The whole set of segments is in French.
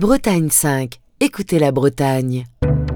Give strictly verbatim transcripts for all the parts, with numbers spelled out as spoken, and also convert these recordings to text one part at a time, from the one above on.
Bretagne cinq, écoutez la Bretagne.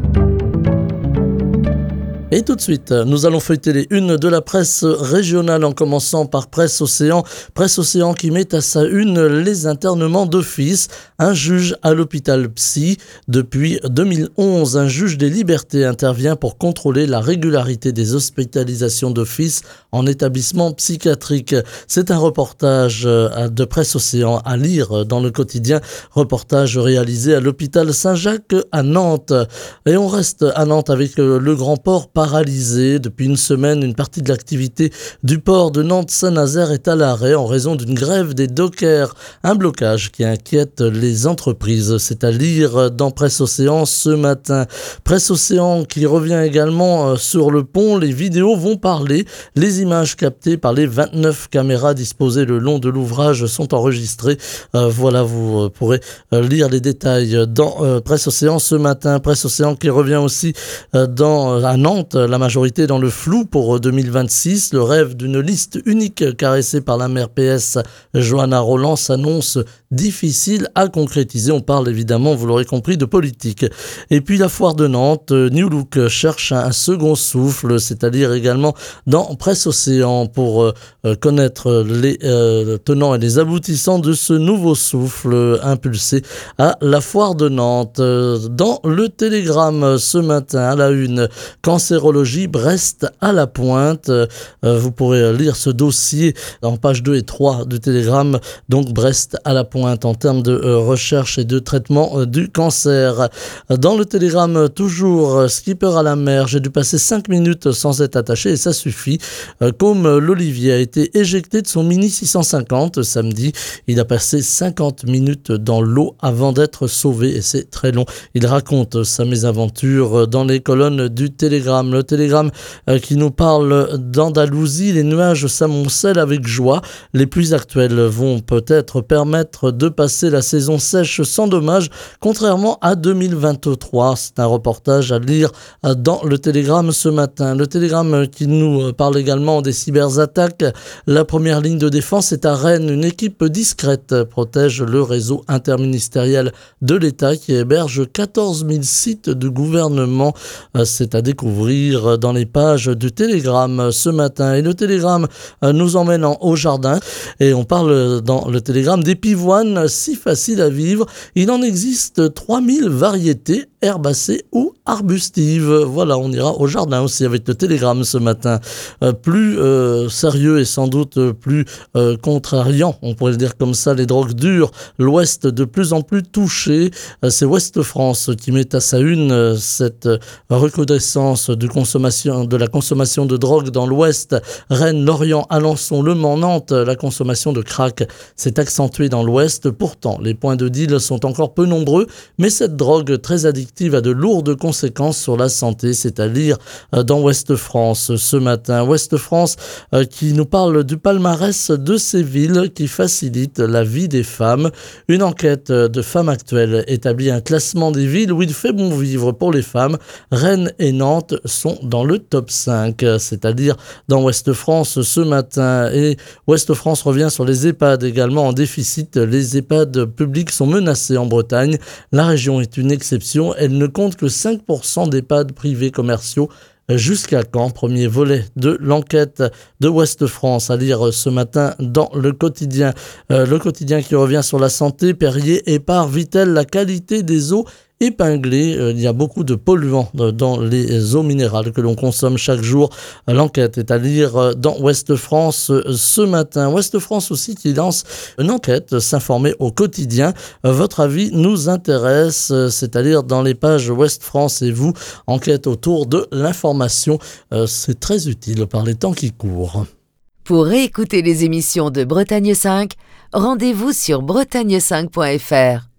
Et tout de suite, nous allons feuilleter les unes de la presse régionale en commençant par Presse Océan. Presse Océan qui met à sa une les internements d'office. Un juge à l'hôpital psy. Depuis deux mille onze, un juge des libertés intervient pour contrôler la régularité des hospitalisations d'office en établissement psychiatrique. C'est un reportage de Presse Océan à lire dans le quotidien. Reportage réalisé à l'hôpital Saint-Jacques à Nantes. Et on reste à Nantes avec le grand port paralysé. Depuis une semaine, une partie de l'activité du port de Nantes-Saint-Nazaire est à l'arrêt en raison d'une grève des dockers. Un blocage qui inquiète les entreprises. C'est à lire dans Presse Océan ce matin. Presse Océan qui revient également sur le pont. Les vidéos vont parler. Les images captées par les vingt-neuf caméras disposées le long de l'ouvrage sont enregistrées. Euh, voilà, vous pourrez lire les détails dans euh, Presse Océan ce matin. Presse Océan qui revient aussi euh, dans, à Nantes. La majorité dans le flou pour deux mille vingt-six. Le rêve d'une liste unique caressée par la maire P S Johanna Rolland s'annonce difficile à concrétiser. On parle évidemment, vous l'aurez compris, de politique. Et puis la foire de Nantes, New Look cherche un second souffle, c'est-à-dire également dans Presse Océan pour euh, connaître les euh, tenants et les aboutissants de ce nouveau souffle impulsé à la foire de Nantes. Dans le Télégramme ce matin à la une, cancérologie, Brest à la pointe. Euh, vous pourrez lire ce dossier en page deux et trois du Télégramme. Donc Brest à la pointe en termes de euh, recherche et de traitement euh, du cancer. Dans le Télégramme, toujours euh, skipper à la mer. J'ai dû passer cinq minutes sans être attaché et ça suffit. Euh, comme l'Olivier a été éjecté de son Mini six cent cinquante samedi, il a passé cinquante minutes dans l'eau avant d'être sauvé et c'est très long. Il raconte sa mésaventure dans les colonnes du Télégramme. Le Télégramme euh, qui nous parle d'Andalousie. Les nuages s'amoncellent avec joie. Les pluies actuelles vont peut-être permettre de passer la saison sèche sans dommage, contrairement à deux mille vingt-trois. C'est un reportage à lire euh, dans le Télégramme ce matin. Le Télégramme qui nous parle également des cyberattaques. La première ligne de défense est à Rennes. Une équipe discrète protège le réseau interministériel de l'État qui héberge quatorze mille sites de gouvernement. Euh, c'est à découvrir dans les pages du Télégramme ce matin. Et le Télégramme nous emmène en Haut-Jardin et on parle dans le Télégramme des pivoines si faciles à vivre. Il en existe trois mille variétés herbacées ou arbustives. Voilà, on ira au jardin aussi avec le Télégramme ce matin. Euh, plus euh, sérieux et sans doute plus euh, contrariant, on pourrait le dire comme ça, les drogues dures. L'Ouest de plus en plus touché. Euh, c'est Ouest France qui met à sa une euh, cette recrudescence de consommation, de la consommation de drogue dans l'Ouest. Rennes, Lorient, Alençon, Le Mans, Nantes, la consommation de crack s'est accentuée dans l'Ouest. Pourtant, les points de deal sont encore peu nombreux, mais cette drogue très addictive a de lourdes conséquences sur la santé. C'est à lire dans Ouest France ce matin. Ouest France euh, qui nous parle du palmarès de ces villes qui facilitent la vie des femmes. Une enquête de Femmes Actuelles établit un classement des villes où il fait bon vivre pour les femmes. Rennes et Nantes sont dans le top cinq, c'est-à-dire dans Ouest France ce matin. Et Ouest France revient sur les EHPAD également en déficit. Les EHPAD publics sont menacés en Bretagne. La région est une exception. Elle ne compte que cinq pour cent d'EHPAD privés commerciaux. Jusqu'à quand? Premier volet de l'enquête de Ouest France à lire ce matin dans le quotidien. Euh, le quotidien qui revient sur la santé. Perrier épare Vittel la qualité des eaux épinglées. Euh, il y a beaucoup de polluants dans les eaux minérales que l'on consomme chaque jour. L'enquête est à lire dans Ouest France ce matin. Ouest France aussi qui lance une enquête, s'informer au quotidien. Votre avis nous intéresse, c'est à lire dans les pages Ouest France et vous. Enquête autour de l'information. Euh, c'est très utile par les temps qui courent. Pour réécouter les émissions de Bretagne cinq, rendez-vous sur bretagne cinq point f r.